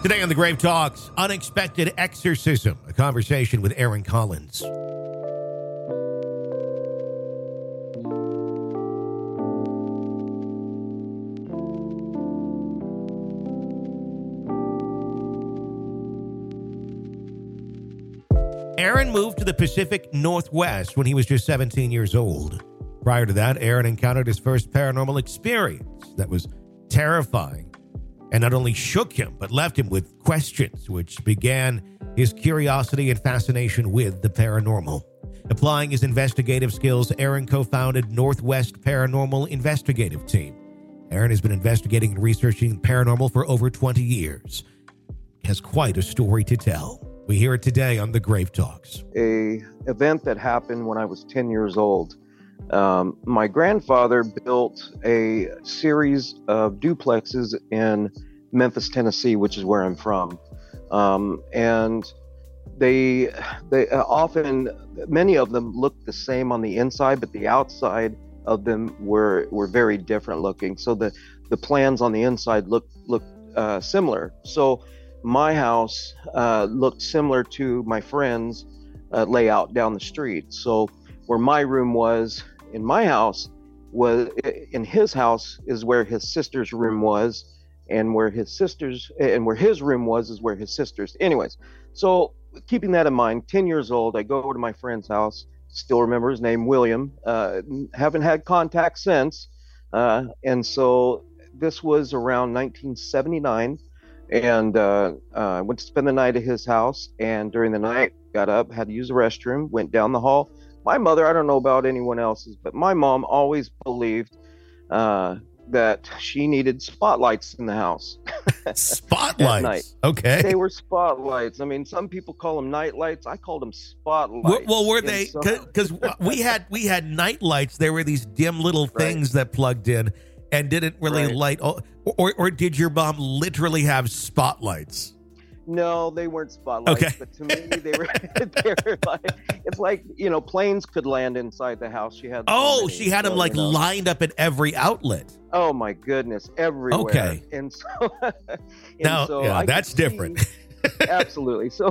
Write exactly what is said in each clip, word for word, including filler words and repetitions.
Today on The Grave Talks, unexpected exorcism, a conversation with Aaron Collins. Aaron moved to the Pacific Northwest when he was just seventeen years old. Prior to that, Aaron encountered his first paranormal experience that was terrifying and not only shook him, but left him with questions, which began his curiosity and fascination with the paranormal. Applying his investigative skills, Aaron co-founded Northwest Paranormal Investigative Team. Aaron has been investigating and researching paranormal for over twenty years. He has quite a story to tell. We hear it today on The Grave Talks. A event that happened when I was ten years old. Um, my grandfather built a series of duplexes in Memphis, Tennessee, which is where I'm from. Um, and they, they uh, often, many of them looked the same on the inside, but the outside of them were, were very different looking. So the, the plans on the inside looked, looked uh, similar. So my house uh, looked similar to my friend's uh, layout down the street. So where my room was in my house was in his house is where his sister's room was, and where his sister's and where his room was is where his sister's. Anyways, so keeping that in mind, ten years old, I go to my friend's house. Still remember his name, William. Uh, haven't had contact since, uh, and so this was around nineteen seventy-nine. And uh, uh, went to spend the night at his house, and during the night, got up, had to use the restroom, went down the hall. My mother, I don't know about anyone else's, but my mom always believed uh, that she needed spotlights in the house. Spotlights? Okay. They were spotlights. I mean, some people call them night lights. I called them spotlights. Well, well were they? Because so- we had we had night lights. There were these dim little things right. that plugged in and didn't really right. light. Or, or or did your mom literally have spotlights? No, they weren't spotlights. Okay. But to me, they were. They were like, it's like, you know, planes could land inside the house. She had. Oh, so many, she had so, them like you know. lined up at every outlet. Oh my goodness, everywhere. Okay. And so. and now, so yeah, I that's different. See, absolutely. So,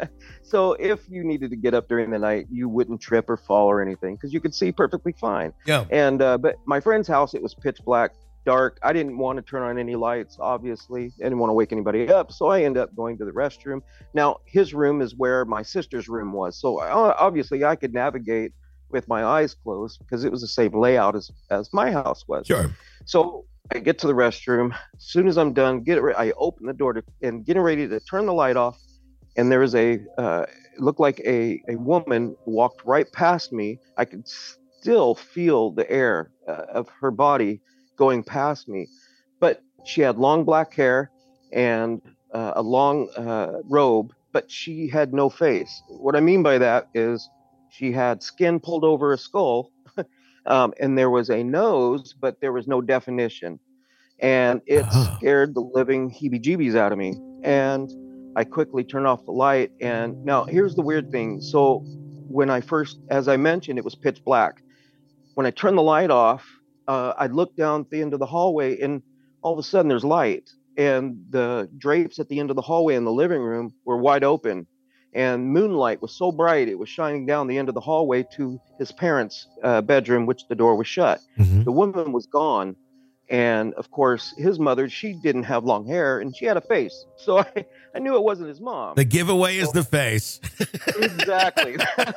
so if you needed to get up during the night, you wouldn't trip or fall or anything because you could see perfectly fine. Yeah. And uh, but my friend's house, it was pitch black. Dark. I didn't want to turn on any lights, obviously. I didn't want to wake anybody up, so I ended up going to the restroom. Now, his room is where my sister's room was, so I, obviously I could navigate with my eyes closed because it was the same layout as, as my house was. Sure. So I get to the restroom. As soon as I'm done, get re- I open the door to, and getting ready to turn the light off, and there was a, uh, it looked like a, a woman walked right past me. I could still feel the air uh, of her body going past me, but she had long black hair and uh, a long uh, robe, but she had no face. What I mean by that is she had skin pulled over a skull, um, and there was a nose, but there was no definition. And it uh-huh. scared the living heebie-jeebies out of me. And I quickly turned off the light. And now here's the weird thing. So when I first, as I mentioned, it was pitch black. When I turned the light off, Uh, I looked down at the end of the hallway, and all of a sudden there's light, and the drapes at the end of the hallway in the living room were wide open, and moonlight was so bright it was shining down the end of the hallway to his parents' uh, bedroom, which the door was shut. Mm-hmm. The woman was gone, and of course his mother, she didn't have long hair, and she had a face, so I, I knew it wasn't his mom. The giveaway so, is the face. Exactly.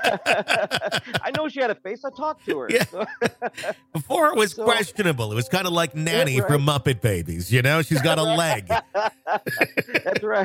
I know she had a face. I talked to her. Yeah. So. Before it was So, questionable. It was kind of like Nanny right. from Muppet Babies. You know, she's got a leg. That's right.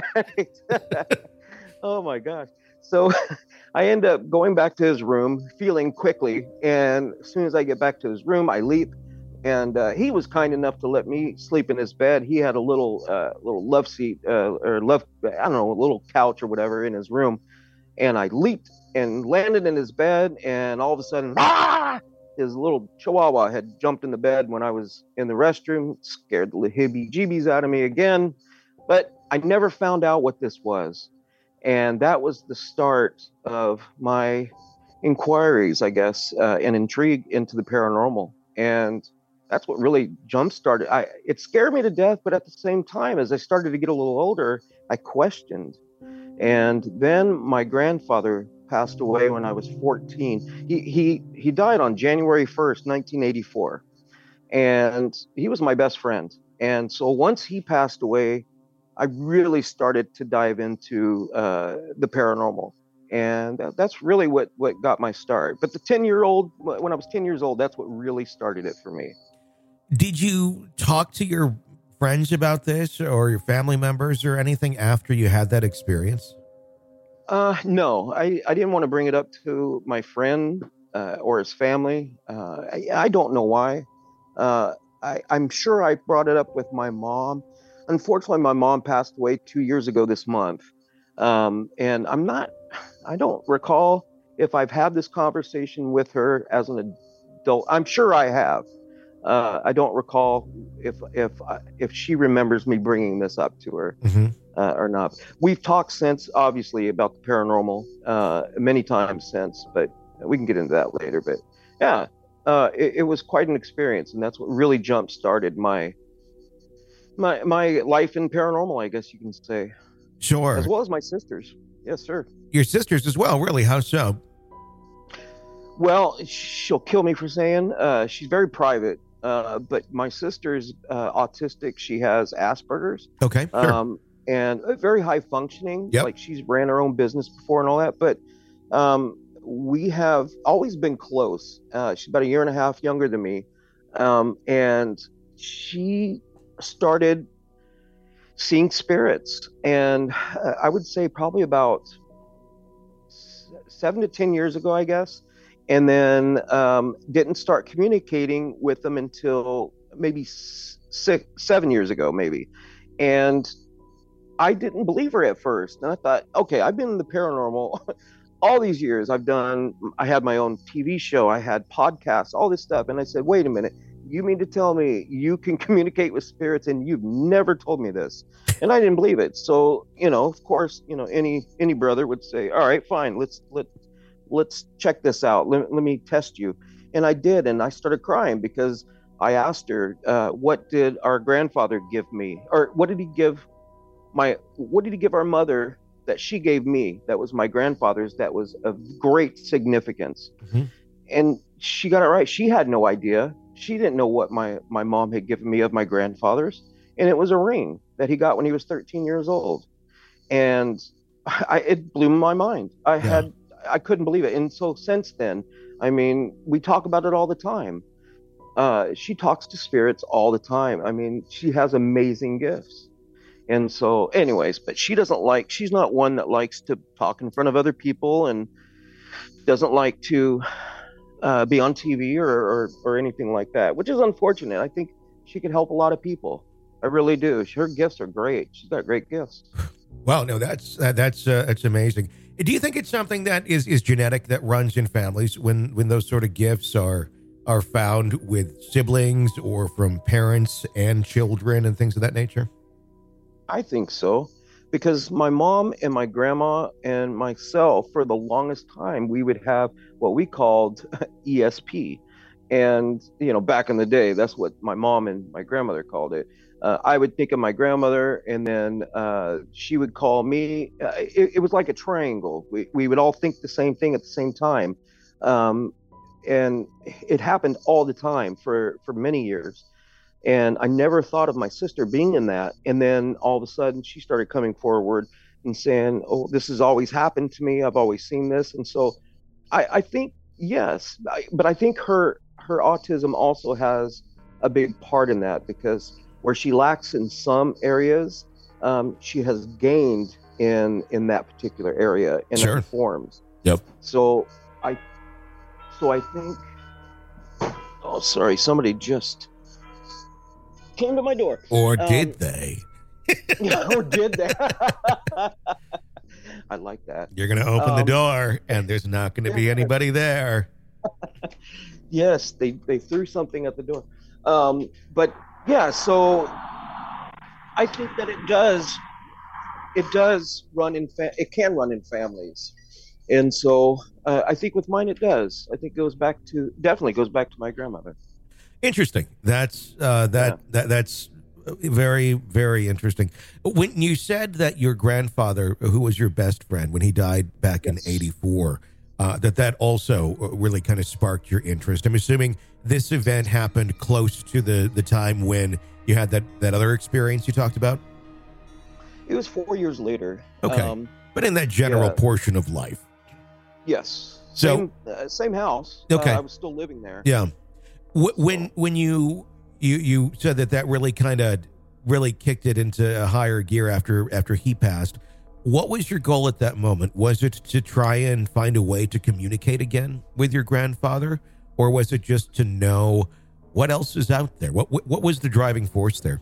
Oh my gosh. So I end up going back to his room, feeling quickly. And as soon as I get back to his room, I leap. And uh, he was kind enough to let me sleep in his bed. He had a little uh, little love seat uh, or love, I don't know, a little couch or whatever in his room. And I leaped and landed in his bed. And all of a sudden, ah! His little chihuahua had jumped in the bed when I was in the restroom, scared the heebie-jeebies out of me again. But I never found out what this was. And that was the start of my inquiries, I guess, uh, and intrigue into the paranormal. And that's what really jump started. I it scared me to death, but at the same time, as I started to get a little older, I questioned. And then my grandfather passed away when I was fourteen. He he he died on January first, nineteen eighty-four, and he was my best friend. And so once he passed away, I really started to dive into uh, the paranormal, and that's really what what got my start. But the ten year old, when I was ten years old, that's what really started it for me. Did you talk to your friends about this or your family members or anything after you had that experience? Uh, no, I, I didn't want to bring it up to my friend uh, or his family. Uh, I, I don't know why. Uh, I, I'm sure I brought it up with my mom. Unfortunately, my mom passed away two years ago this month. Um, and I'm not, I don't recall if I've had this conversation with her as an adult. I'm sure I have. Uh, I don't recall if if if she remembers me bringing this up to her mm-hmm. uh, or not. We've talked since, obviously, about the paranormal uh, many times since, but we can get into that later. But yeah, uh, it, it was quite an experience, and that's what really jump started my my my life in paranormal, I guess you can say. Sure. As well as my sisters. Yes, sir. Your sisters as well, really? How so? Well, she'll kill me for saying uh, she's very private. Uh, but my sister's uh, autistic. She has Asperger's. Okay, sure. Um, and very high functioning. Yep. Like she's ran her own business before and all that. But um, we have always been close. Uh, she's about a year and a half younger than me. Um, and she started seeing spirits. And uh, I would say probably about seven to ten years ago, I guess. And then um, didn't start communicating with them until maybe six, seven years ago, maybe. And I didn't believe her at first. And I thought, okay, I've been in the paranormal all these years. I've done, I had my own T V show. I had podcasts, all this stuff. And I said, wait a minute, you mean to tell me you can communicate with spirits and you've never told me this? And I didn't believe it. So, you know, of course, you know, any any brother would say, all right, fine, let's let's let's check this out. Let, let me test you. And I did. And I started crying because I asked her, uh, what did our grandfather give me? Or what did he give my, what did he give our mother that she gave me? That was my grandfather's. That was of great significance. Mm-hmm. And she got it right. She had no idea. She didn't know what my, my mom had given me of my grandfather's. And it was a ring that he got when he was thirteen years old. And I, it blew my mind. I yeah. had, I couldn't believe it. And so since then, I mean, we talk about it all the time. Uh, she talks to spirits all the time. I mean, she has amazing gifts. And so anyways, but she doesn't like, she's not one that likes to talk in front of other people and doesn't like to uh, be on T V or, or, or anything like that, which is unfortunate. I think she could help a lot of people. I really do. Her gifts are great. She's got great gifts. Well, no, that's, uh, that's, uh, that's amazing. Do you think it's something that is, is genetic, that runs in families when, when those sort of gifts are are found with siblings or from parents and children and things of that nature? I think so, because my mom and my grandma and myself, for the longest time, we would have what we called E S P. And, you know, back in the day, that's what my mom and my grandmother called it. Uh, I would think of my grandmother, and then uh, she would call me. Uh, it, it was like a triangle. We we would all think the same thing at the same time, um, and it happened all the time for for many years. And I never thought of my sister being in that. And then all of a sudden, she started coming forward and saying, "Oh, this has always happened to me. I've always seen this." And so, I, I think yes, I, but I think her her autism also has a big part in that, because where she lacks in some areas, um, she has gained in in that particular area in sure. other forms. Yep. So I, so I think. Oh, sorry, somebody just came to my door. Or did um, they? Or did they? I like that. You're going to open um, the door, and there's not going to be anybody there. Yes, they they threw something at the door. Um, but. Yeah, so I think that it does, it does run in, fa- it can run in families. And so uh, I think with mine it does. I think it goes back to, definitely goes back to my grandmother. Interesting. That's uh, that Yeah. that that's very very interesting. When you said that your grandfather, who was your best friend when he died back in Yes. eighty-four, uh, that that also really kind of sparked your interest. I'm assuming this event happened close to the the time when you had that that other experience you talked about. It was four years later. Okay, Um, but in that general yeah. portion of life. Yes. So- Same, uh, same house. Okay. Uh, I was still living there. Yeah. Wh- When when you you you said that that really kind of really kicked it into a higher gear after after he passed, what was your goal at that moment? Was it to try and find a way to communicate again with your grandfather, or was it just to know what else is out there? What what, what was the driving force there?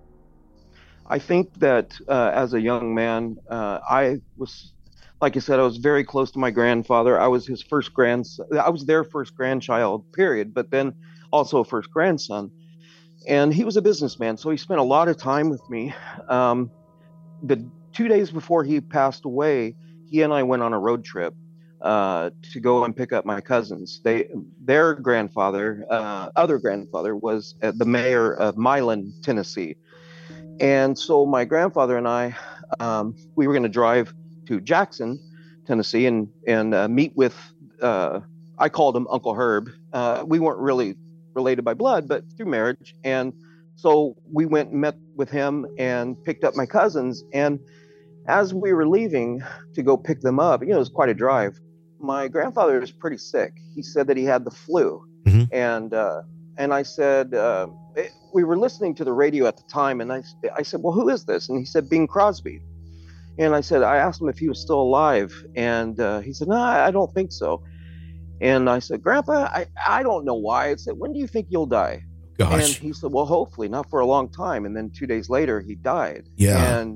I think that uh, as a young man, uh, I was, like I said, I was very close to my grandfather. I was his first grandson. I was their first grandchild, period, but then also a first grandson. And he was a businessman, so he spent a lot of time with me. Um, the two days before he passed away, he and I went on a road trip uh, to go and pick up my cousins. They, their grandfather, uh, other grandfather, was uh, the mayor of Milan, Tennessee. And so my grandfather and I, um, we were going to drive to Jackson, Tennessee, and and uh, meet with. Uh, I called him Uncle Herb. Uh, we weren't really related by blood, but through marriage. And so we went and met with him and picked up my cousins. And as we were leaving to go pick them up, you know, it was quite a drive. My grandfather was pretty sick. He said that he had the flu, Mhm. and uh, and I said. Uh, it, we were listening to the radio at the time, and I, I said, well, who is this? And he said, Bing Crosby. And I said, I asked him if he was still alive, and uh, he said, no, I don't think so. And I said, Grandpa, I, I don't know why. I said, when do you think you'll die? And Gosh, he said, well, hopefully not for a long time. And then two days later, he died. Yeah. And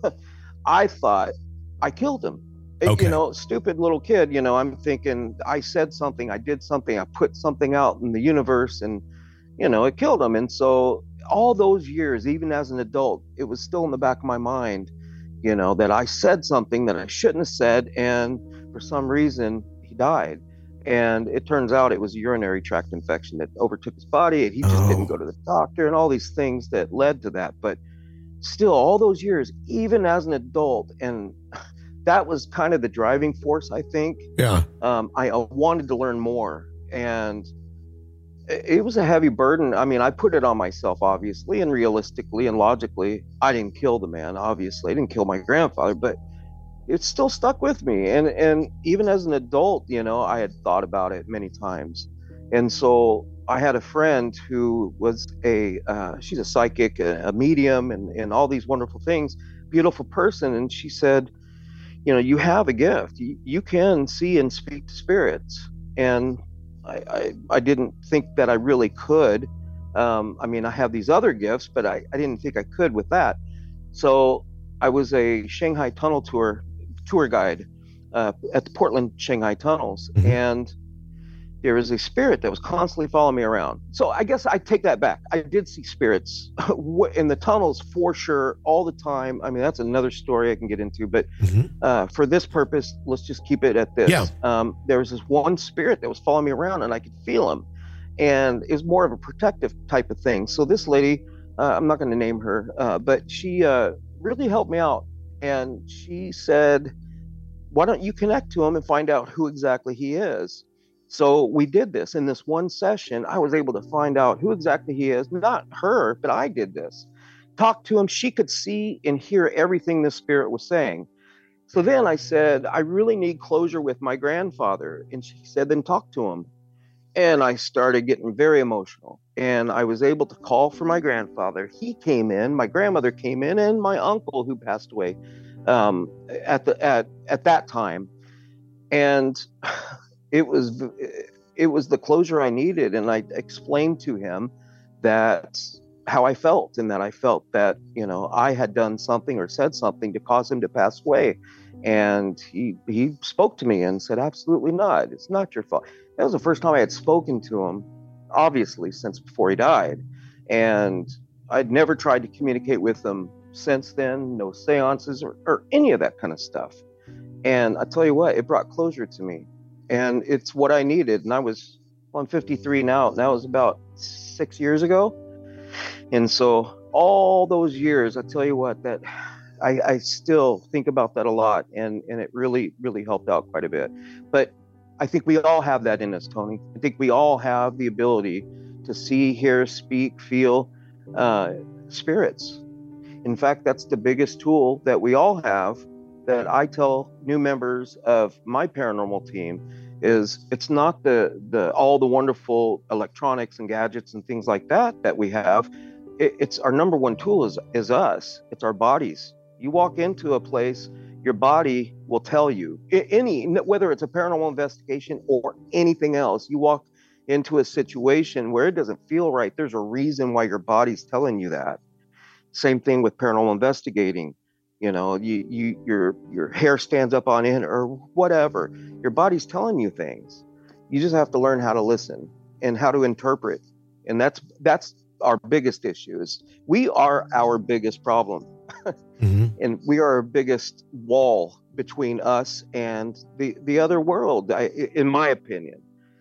I thought I killed him. It- Okay. You know, stupid little kid, you know, I'm thinking I said something, I did something, I put something out in the universe, and you know, it killed him. And so all those years, even as an adult, it was still in the back of my mind, you know, that I said something that I shouldn't have said. And for some reason, he died. And it turns out it was a urinary tract infection that overtook his body. And he just Oh. didn't go to the doctor and all these things that led to that. But still, all those years, even as an adult, and that was kind of the driving force, I think. yeah, Um, I uh, wanted to learn more. And it was a heavy burden. I mean, I put it on myself, obviously, and realistically and logically. I didn't kill the man, obviously. I didn't kill my grandfather, but it still stuck with me. And and even as an adult, you know, I had thought about it many times. And so I had a friend who was a, uh, she's a psychic, a, a medium, and, and all these wonderful things, beautiful person. And she said, you know, you have a gift. You, you can see and speak to spirits. And I, I, I didn't think that I really could. Um, I mean, I have these other gifts, but I, I didn't think I could with that. So I was a Shanghai tunnel tour tour guide uh, at the Portland Shanghai tunnels, Mhm. and there was a spirit that was constantly following me around. So I guess I take that back. I did see spirits in the tunnels for sure all the time. I mean, that's another story I can get into, but Mhm. uh, for this purpose, let's just keep it at this. Yeah. Um, there was this one spirit that was following me around, and I could feel him, and it was more of a protective type of thing. So this lady, uh, I'm not going to name her, uh, but she uh, really helped me out, and she said, "Why don't you connect to him and find out who exactly he is?" So we did this in this one session. I was able to find out who exactly he is. Not her, but I did this. Talked to him. She could see and hear everything this spirit was saying. So then I said, I really need closure with my grandfather. And she said, then talk to him. And I started getting very emotional. And I was able to call for my grandfather. He came in, my grandmother came in, and my uncle who passed away um, at the at at that time. And it was it was the closure I needed. And I explained to him that how I felt, and that I felt that, you know, I had done something or said something to cause him to pass away. And he he spoke to me and said, absolutely not. It's not your fault. That was the first time I had spoken to him, obviously, since before he died. And I'd never tried to communicate with him since then, no seances or, or any of that kind of stuff. And I tell you what, it brought closure to me. And it's what I needed. And I was, well, I'm fifty-three now. That was about six years ago. And so all those years, I tell you what, that I, I still think about that a lot, and, and it really, really helped out quite a bit. But I think we all have that in us, Tony. I think we all have the ability to see, hear, speak, feel uh, spirits. In fact, that's the biggest tool that we all have that I tell new members of my paranormal team is it's not the, the all the wonderful electronics and gadgets and things like that that we have. It, it's our number one tool is, is us. It's our bodies. You walk into a place, your body will tell you, any, whether it's a paranormal investigation or anything else, you walk into a situation where it doesn't feel right. There's a reason why your body's telling you that. Same thing with paranormal investigating. You know, you, you, your, your hair stands up on end or whatever. Your body's telling you things. You just have to learn how to listen and how to interpret. And that's, that's our biggest issue is we are our biggest problem. Mm-hmm. And we are our biggest wall between us and the, the other world, I, in my opinion.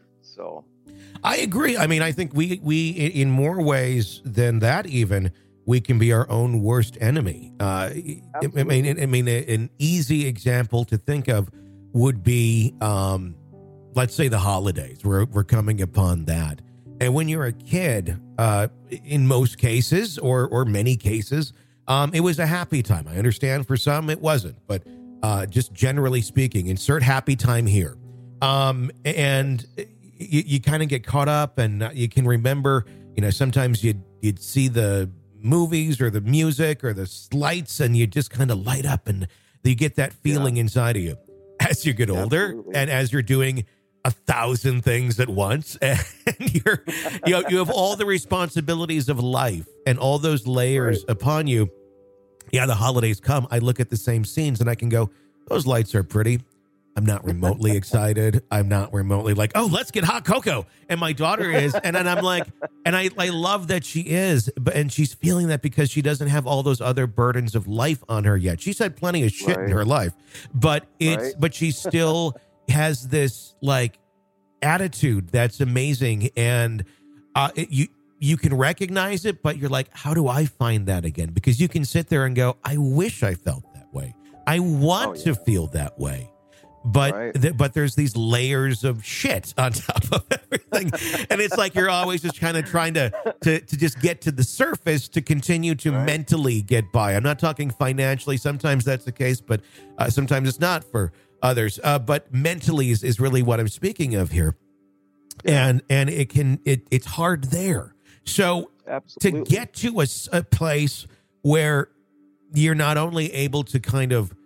So I agree. I mean, I think we, we, in more ways than that, even, we can be our own worst enemy. Uh, I mean, I mean, an easy example to think of would be, um, let's say the holidays. We're, we're coming upon that. And when you're a kid, uh, in most cases or, or many cases, um, it was a happy time. I understand for some it wasn't, but uh, just generally speaking, insert happy time here. Um, and you, you kind of get caught up and you can remember, you know, sometimes you'd, you'd see the movies or the music or the lights and you just kind of light up and you get that feeling yeah. inside of you as you get older. Absolutely. And as you're doing a thousand things at once and you're, you know, you have all the responsibilities of life and all those layers right. upon you. Yeah. The holidays come. I look at the same scenes and I can go, those lights are pretty. I'm not remotely excited. I'm not remotely like, oh, let's get hot cocoa. And my daughter is. And then I'm like, and I, I love that she is. But and she's feeling that because she doesn't have all those other burdens of life on her yet. She's had plenty of shit right. in her life. But it's right. but she still has this like attitude that's amazing. And uh, it, you you can recognize it, but you're like, how do I find that again? Because you can sit there and go, I wish I felt that way. I want oh, yeah. to feel that way. But right. th- but there's these layers of shit on top of everything. And it's like you're always just kind of trying to, to, to just get to the surface to continue to right. mentally get by. I'm not talking financially. Sometimes that's the case, but uh, sometimes it's not for others. Uh, but mentally is, is really what I'm speaking of here. Yeah. And and it can it it's hard there. So Absolutely. To get to a, a place where you're not only able to kind of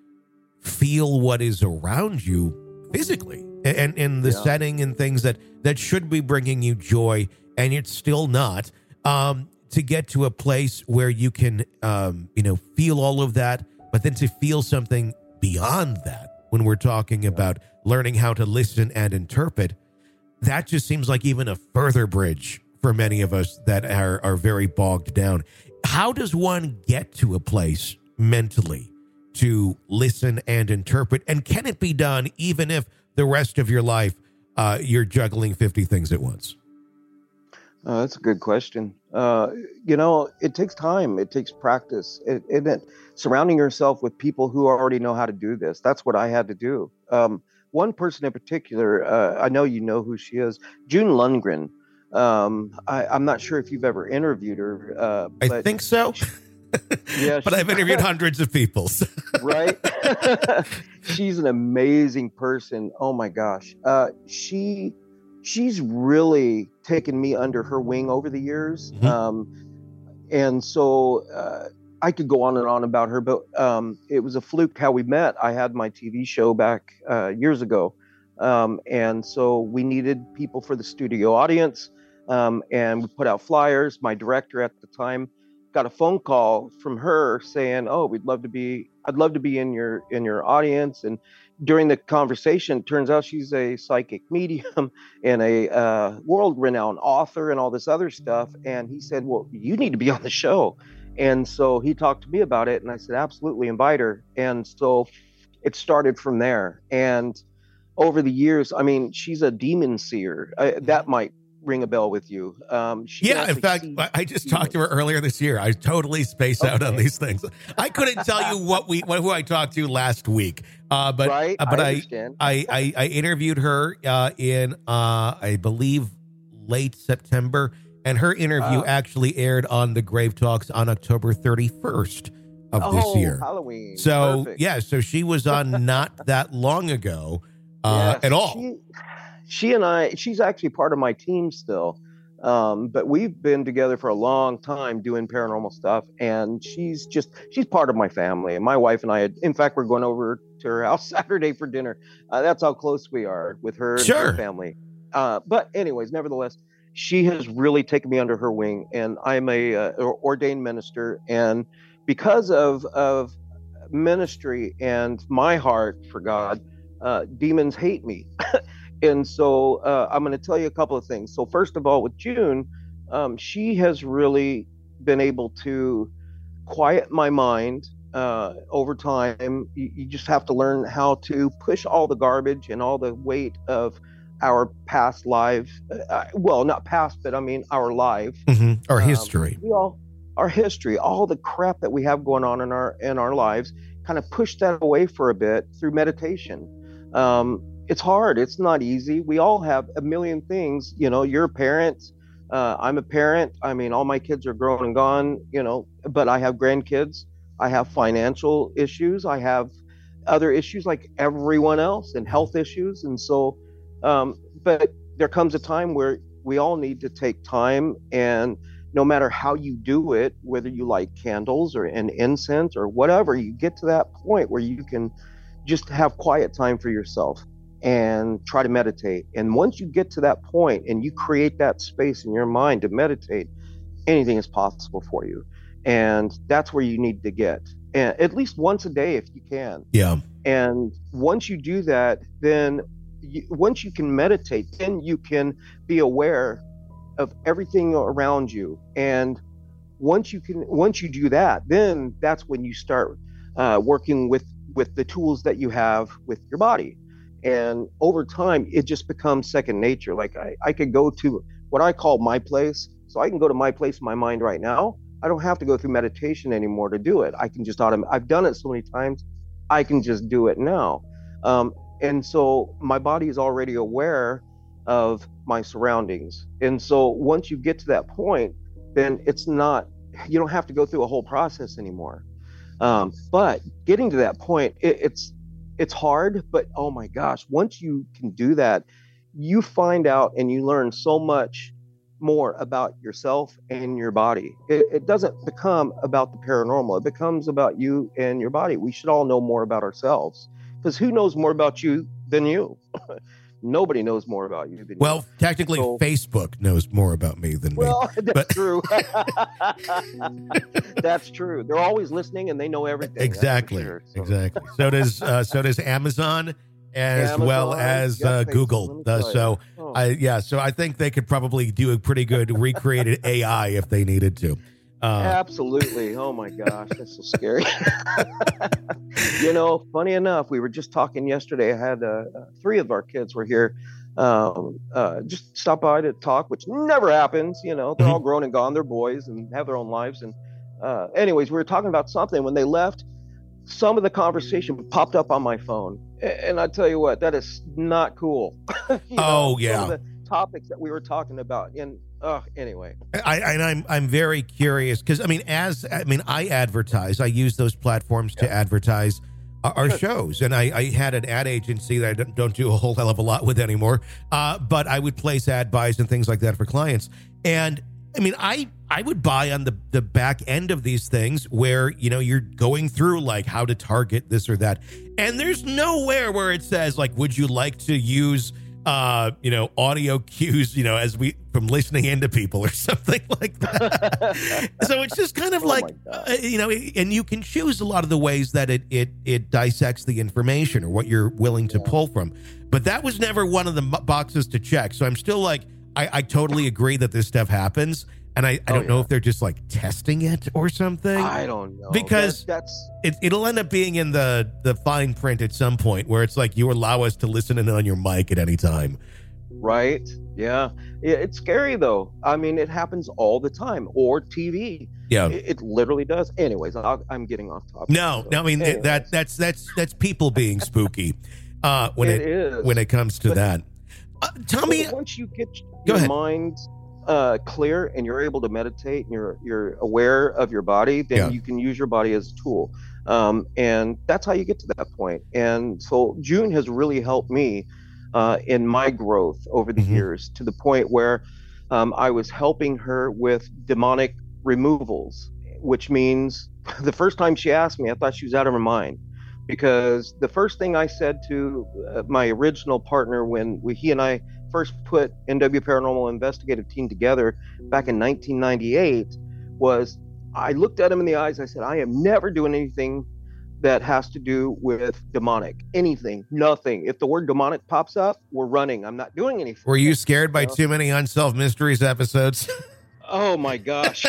feel what is around you physically and in the yeah. setting and things that, that should be bringing you joy and it's still not, um, to get to a place where you can, um, you know, feel all of that, but then to feel something beyond that when we're talking yeah. about learning how to listen and interpret, that just seems like even a further bridge for many of us that are, are very bogged down. How does one get to a place mentally to listen and interpret? And can it be done even if the rest of your life uh, you're juggling fifty things at once? Uh, that's a good question. Uh, you know, it takes time. It takes practice. It, it, it, surrounding yourself with people who already know how to do this. That's what I had to do. Um, one person in particular, uh, I know you know who she is, June Lundgren. Um, I, I'm not sure if you've ever interviewed her. Uh, I think so. She, yeah, but I've interviewed hundreds of people. So. Right. She's an amazing person. Oh my gosh. Uh, she, she's really taken me under her wing over the years. Mm-hmm. Um, and so, uh, I could go on and on about her, but, um, it was a fluke how we met. I had my T V show back, uh, years ago. Um, and so we needed people for the studio audience. Um, and we put out flyers. My director at the time got a phone call from her saying, "Oh, we'd love to be, I'd love to be in your, in your audience." And during the conversation, turns out she's a psychic medium and a uh, world-renowned author and all this other stuff. And he said, "Well, you need to be on the show." And so he talked to me about it and I said, "Absolutely, invite her." And so it started from there. And over the years, I mean, she's a demon seer. I, that might ring a bell with you. Um, she can Yeah, in actually fact, see I I just demons. talked to her earlier this year. I totally space out on Okay. these things. I couldn't tell you what we what, who I talked to last week, uh, but Right, uh, but I I understand. I, I I interviewed her uh, in uh, I believe late September, and her interview Wow. actually aired on the Grave Talks on October thirty-first of Oh, this year. Halloween. So Perfect. yeah, so she was on not that long ago uh, Yes, at all. She, she and I, she's actually part of my team still. Um, but we've been together for a long time doing paranormal stuff. And she's just, she's part of my family. And my wife and I, had, in fact, we're going over to her house Saturday for dinner. Uh, that's how close we are with her and Sure. her family. Uh, but anyways, nevertheless, she has really taken me under her wing, and I'm a uh, ordained minister. And because of, of ministry and my heart for God, uh, demons hate me. And so uh, I'm going to tell you a couple of things. So first of all, with June, um, she has really been able to quiet my mind uh, over time. You, you just have to learn how to push all the garbage and all the weight of our past life. Uh, well, not past, but I mean our life, Mhm. Our um, history. we all, our history, all the crap that we have going on in our in our lives. Kind of push that away for a bit through meditation. Um, it's hard. It's not easy. We all have a million things. You know, you're a parent. Uh, I'm a parent. I mean, all my kids are grown and gone, you know, but I have grandkids. I have financial issues. I have other issues like everyone else, and health issues. And so, um, but there comes a time where we all need to take time, and no matter how you do it, whether you light candles or an incense or whatever, you get to that point where you can just have quiet time for yourself and try to meditate. And once you get to that point and you create that space in your mind to meditate, anything is possible for you. And that's where you need to get, and at least once a day if you can. Yeah. And once you do that, then you, once you can meditate, then you can be aware of everything around you. And once you can, once you do that, then that's when you start uh, working with with the tools that you have with your body. And over time, it just becomes second nature. Like I, I could go to what I call my place. So I can go to my place in my mind right now. I don't have to go through meditation anymore to do it. I can just automate. I've done it so many times. I can just do it now. Um, and so my body is already aware of my surroundings. And so once you get to that point, then it's not, you don't have to go through a whole process anymore. Um, but getting to that point, it, it's, it's hard, but oh my gosh, once you can do that, you find out and you learn so much more about yourself and your body. It, it doesn't become about the paranormal. It becomes about you and your body. We should all know more about ourselves, because who knows more about you than you? Nobody knows more about you than Well, you. technically, So- Facebook knows more about me than Well, me. that's But- true. That's true. They're always listening and they know everything. that's for Exactly. sure. So- Exactly. So does uh, so does Amazon, as Amazon, well as yeah, uh, Facebook, Google. let me Uh, tell so you. Oh. I yeah. So I think they could probably do a pretty good recreated A I if they needed to. Uh, Absolutely. Oh my gosh, that's so scary. You know, funny enough, we were just talking yesterday. I had uh, uh, three of our kids were here, um, uh, just stop by to talk, which never happens. You know, they're all grown and gone. They're boys and have their own lives. And uh, anyways, we were talking about something. When they left, some of the conversation popped up on my phone, A- and I tell you what, that is not cool. You Oh, some yeah. of the topics that we were talking about, and uh, anyway. I, and I'm I'm very curious because I mean, as I mean, I advertise. I use those platforms to advertise our, our shows, and I, I had an ad agency that I don't, don't do a whole hell of a lot with anymore. Uh, but I would place ad buys and things like that for clients. And I mean, I I would buy on the the back end of these things where you know you're going through like how to target this or that, and there's nowhere where it says like, would you like to use uh, you know, audio cues, you know, as we from listening into people or something like that. So it's just kind of Oh like, my God. uh, you know, and you can choose a lot of the ways that it it it dissects the information or what you're willing to pull from. But that was never one of the mo- boxes to check. So I'm still like, I, I totally agree that this stuff happens. And I, I Oh, don't know yeah. if they're just like testing it or something. I don't know. Because- That- that's It, it'll end up being in the the fine print at some point where it's like you allow us to listen in on your mic at any time. right. Yeah, it's scary though. I mean, it happens all the time. Or T V. Yeah, it, it literally does. Anyways, I'll, I'm getting off topic. no, so. no. I mean Anyways. that that's that's that's people being spooky uh, when it, it is when it comes to but, that. Uh, tell me, once you get go your ahead. mind uh, clear and you're able to meditate and you're you're aware of your body, then Yeah. you can use your body as a tool. Um, and that's how you get to that point. And so June has really helped me uh, in my growth over the Mhm. years, to the point where um, I was helping her with demonic removals, which means the first time she asked me, I thought she was out of her mind. Because the first thing I said to uh, my original partner when we, he and I first put N W Paranormal Investigative Team together back in nineteen ninety-eight was, I looked at him in the eyes. I said, I am never doing anything that has to do with demonic. Anything, nothing. If the word demonic pops up, we're running. I'm not doing anything. Were you scared by You know? too many Unsolved Mysteries episodes? Oh my gosh.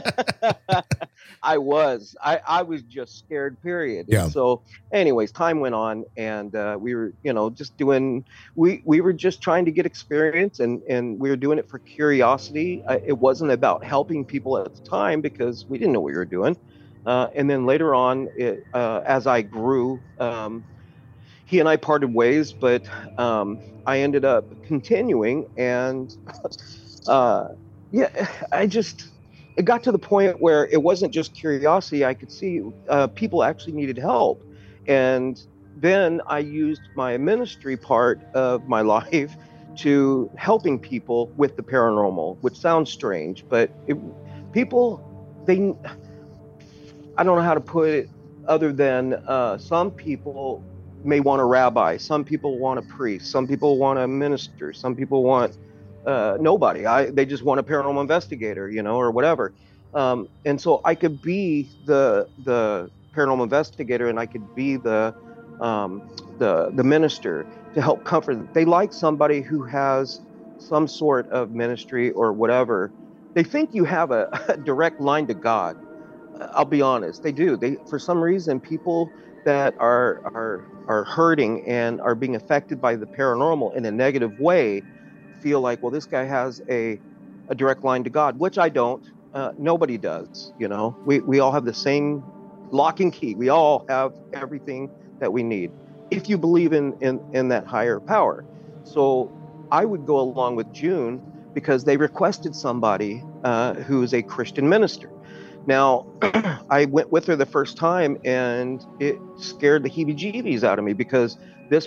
I was. I, I was just scared, period. Yeah. And so anyways, time went on, and uh, we were, you know, just doing, we, we were just trying to get experience, and, and we were doing it for curiosity. Uh, it wasn't about helping people at the time because we didn't know what we were doing. Uh, and then later on, it, uh, as I grew, um, he and I parted ways, but um, I ended up continuing, and uh, yeah, I just, it got to the point where it wasn't just curiosity. I could see uh, people actually needed help. And then I used my ministry part of my life to helping people with the paranormal, which sounds strange, but it, people, they, I don't know how to put it other than uh, some people may want a rabbi, some people want a priest, some people want a minister, some people want uh, nobody. I they just want a paranormal investigator, you know, or whatever. Um, and so I could be the the paranormal investigator, and I could be the um, the the minister to help comfort them. They like somebody who has some sort of ministry or whatever. They think you have a, a direct line to God. I'll be honest, they do. They, for some reason, people that are are are hurting and are being affected by the paranormal in a negative way feel like, well, this guy has a a direct line to God, which I don't. Uh, nobody does. You know, we we all have the same lock and key. We all have everything that we need if you believe in in in that higher power. So I would go along with June because they requested somebody uh, who is a Christian minister. Now, I went with her the first time, and it scared the heebie-jeebies out of me because this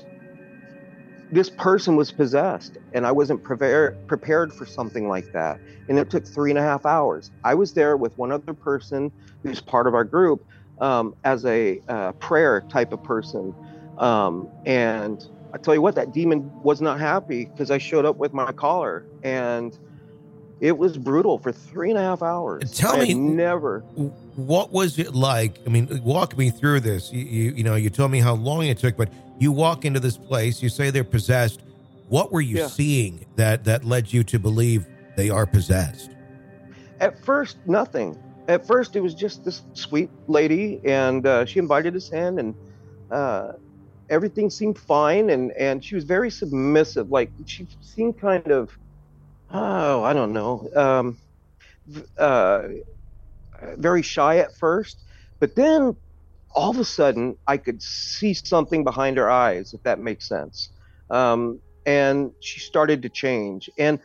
this person was possessed, and I wasn't prepared prepared for something like that. And it took three and a half hours. I was there with one other person who's part of our group um, as a uh, prayer type of person. Um, and I tell you what, that demon was not happy because I showed up with my collar, and it was brutal for three and a half hours. Tell I me, had never. What was it like? I mean, walk me through this. You, you, you know, you told me how long it took, but you walk into this place. You say they're possessed. What were you Yeah. seeing that that led you to believe they are possessed? At first, nothing. At first, it was just this sweet lady, and uh, she invited us in, and uh, everything seemed fine. And and she was very submissive. Like, she seemed kind of, oh, I don't know, um, uh, very shy at first, but then all of a sudden I could see something behind her eyes, if that makes sense. Um, and she started to change, and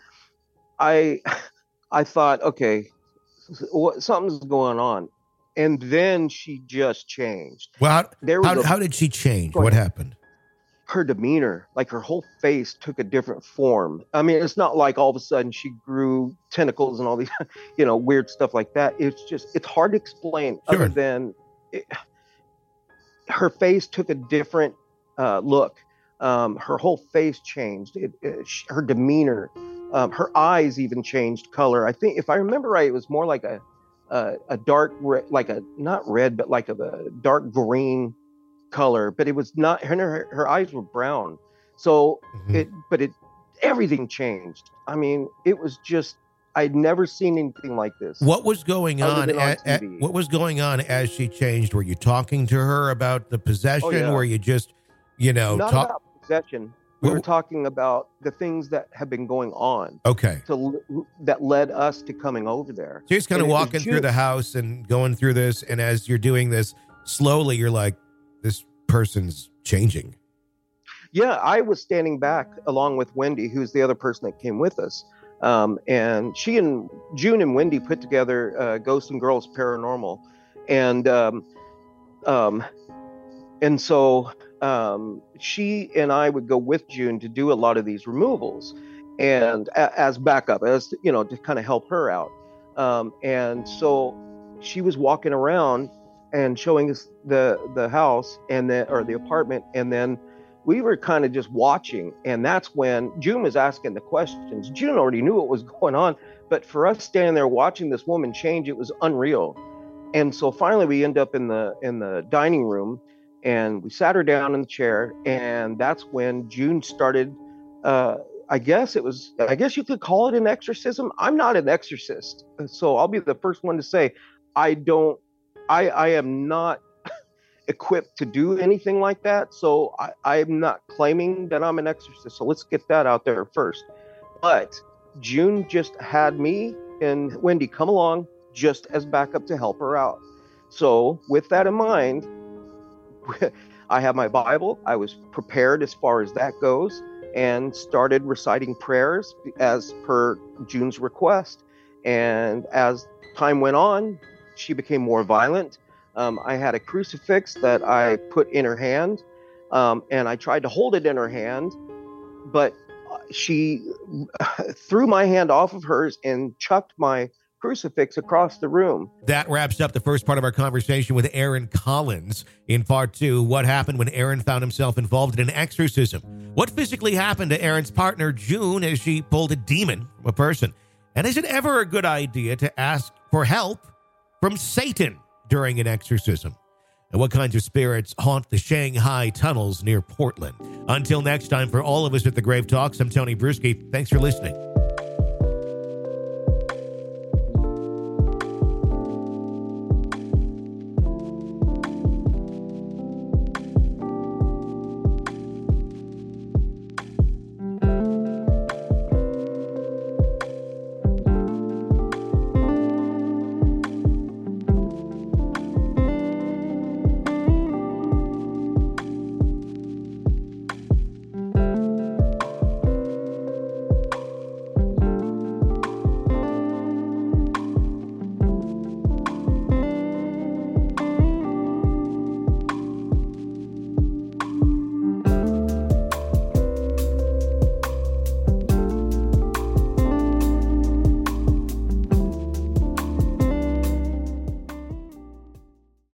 I, I thought, okay, what, something's going on. And then she just changed. Well, how, There was how, a- how did she change? Go What ahead. happened? Her demeanor, like her whole face took a different form. I mean, it's not like all of a sudden she grew tentacles and all these, you know, weird stuff like that. It's just, it's hard to explain Sure. other than it, her face took a different uh, look. Um, her whole face changed. It, it, sh- her demeanor, um, her eyes even changed color. I think, if I remember right, it was more like a a, a dark, re- like a not red, but like a, a dark green color. But it was not. Her her eyes were brown. So Mhm. it, but it, everything changed. I mean, it was just. I'd never seen anything like this. What was going Other on? than on At, at- T V. what was going on as she changed? Were you talking to her about the possession? Oh, yeah. Were you just, you know, Not talk? about possession. We Well- were talking about the things that have been going on Okay. to, that led us to coming over there. So you're just kind of And it was walking June. through the house and going through this. And as you're doing this, slowly you're like, this person's changing. Yeah, I was standing back along with Wendy, who's the other person that came with us. Um, and she and June and Wendy put together uh, Ghosts and Girls Paranormal. And um, um, and so um, she and I would go with June to do a lot of these removals, and a, as backup, as you know, to kind of help her out. Um, and so she was walking around and showing us the the house and then or the apartment, and then we were kind of just watching. And that's when June was asking the questions. June already knew what was going on, but for us standing there watching this woman change, it was unreal. And so finally we end up in the in the dining room, and we sat her down in the chair, and that's when June started uh I guess it was I guess you could call it an exorcism. I'm not an exorcist, so I'll be the first one to say I don't I I am not equipped to do anything like that. So I, I'm not claiming that I'm an exorcist. So let's get that out there first. But June just had me and Wendy come along just as backup to help her out. So with that in mind, I have my Bible. I was prepared as far as that goes and started reciting prayers as per June's request. And as time went on, she became more violent. Um, I had a crucifix that I put in her hand, um, and I tried to hold it in her hand, but she threw my hand off of hers and chucked my crucifix across the room. That wraps up the first part of our conversation with Aaron Collins. In part two, what happened when Aaron found himself involved in an exorcism? What physically happened to Aaron's partner, June, as she pulled a demon from a person? And is it ever a good idea to ask for help from Satan during an exorcism? And what kinds of spirits haunt the Shanghai tunnels near Portland? Until next time, for all of us at the Grave Talks, I'm Tony Bruschi. Thanks for listening.